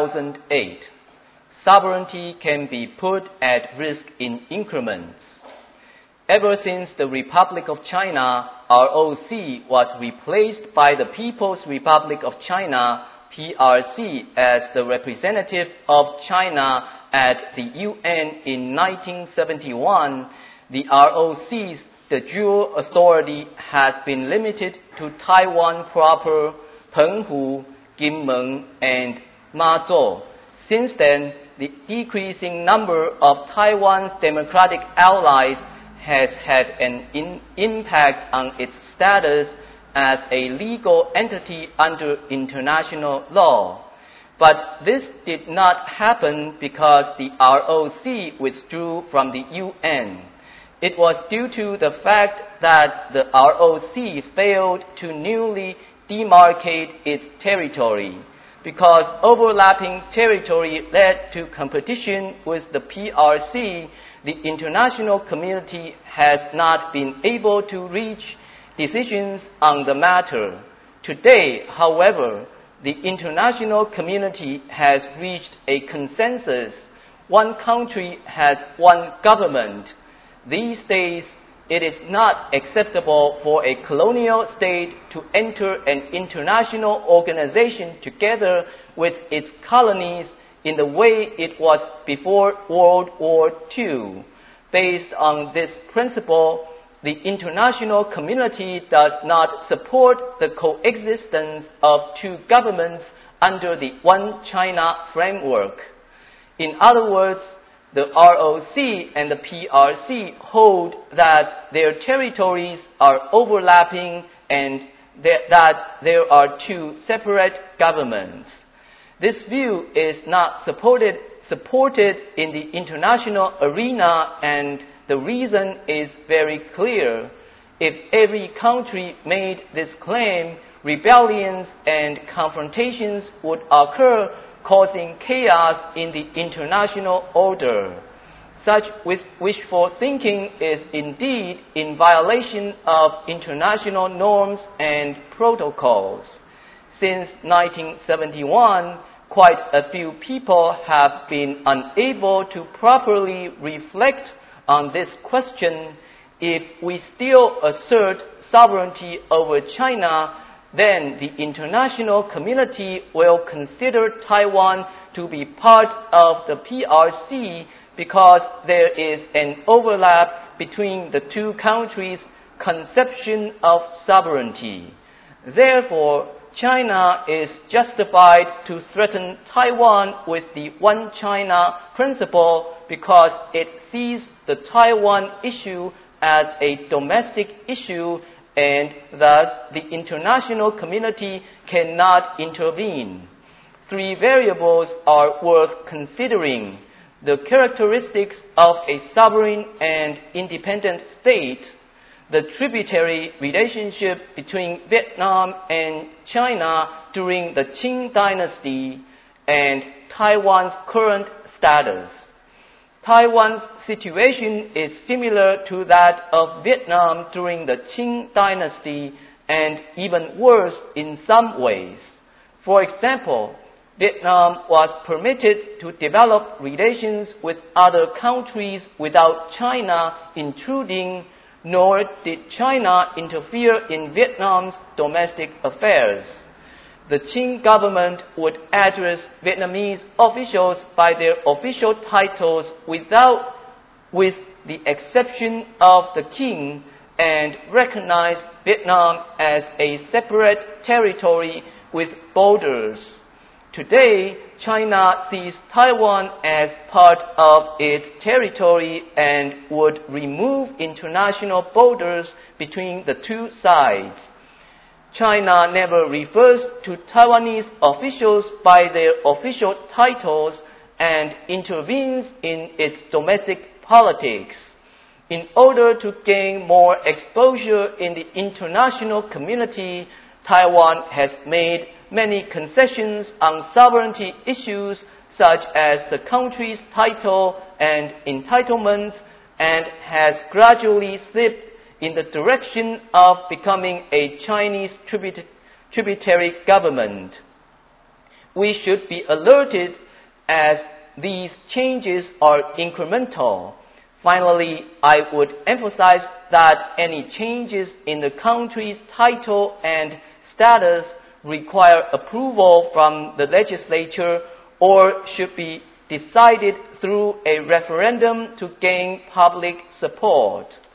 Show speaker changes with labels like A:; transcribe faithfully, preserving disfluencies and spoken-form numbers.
A: thousand eight. Sovereignty can be put at risk in increments. Ever since the Republic of China, R O C, was replaced by the People's Republic of China, P R C, as the representative of China at the U N in nineteen seventy-one, the R O C's de jure authority has been limited to Taiwan proper, Penghu, Kinmen, and Mazhou. Since then, the decreasing number of Taiwan's democratic allies has had an in impact on its status as a legal entity under international law. But this did not happen because the R O C withdrew from the U N. It was due to the fact that the R O C failed to newly demarcate its territory, because overlapping territory led to competition with the P R C. The international community has not been able to reach decisions on the matter. Today, however, the international community has reached a consensus. One country has one government. These days, it is not acceptable for a colonial state to enter an international organization together with its colonies in the way it was before World War Two. Based on this principle, the international community does not support the coexistence of two governments under the One China framework. In other words, the R O C and the P R C hold that their territories are overlapping and that there are two separate governments. This view is not supported, supported in the international arena, and the reason is very clear. If every country made this claim, rebellions and confrontations would occur, causing chaos in the international order. Such wishful thinking is indeed in violation of international norms and protocols. Since nineteen seventy-one, quite a few people have been unable to properly reflect on this question. If we still assert sovereignty over China, then the international community will consider Taiwan to be part of the P R C because there is an overlap between the two countries' conception of sovereignty. Therefore, China is justified to threaten Taiwan with the One China principle because it sees the Taiwan issue as a domestic issue, and thus the international community cannot intervene. Three variables are worth considering: the characteristics of a sovereign and independent state, the tributary relationship between Vietnam and China during the Qing dynasty, and Taiwan's current status. Taiwan's situation is similar to that of Vietnam during the Qing dynasty, and even worse in some ways. For example, Vietnam was permitted to develop relations with other countries without China intruding, nor did China interfere in Vietnam's domestic affairs. The Qing government would address Vietnamese officials by their official titles without, with the exception of the king, and recognize Vietnam as a separate territory with borders. Today, China sees Taiwan as part of its territory and would remove international borders between the two sides. China never refers to Taiwanese officials by their official titles and intervenes in its domestic politics. In order to gain more exposure in the international community, Taiwan has made many concessions on sovereignty issues such as the country's title and entitlements, and has gradually slipped in the direction of becoming a Chinese tribut- tributary government. we should be alerted as these changes are incremental. Finally, I would emphasize that any changes in the country's title and status require approval from the legislature or should be decided through a referendum to gain public support.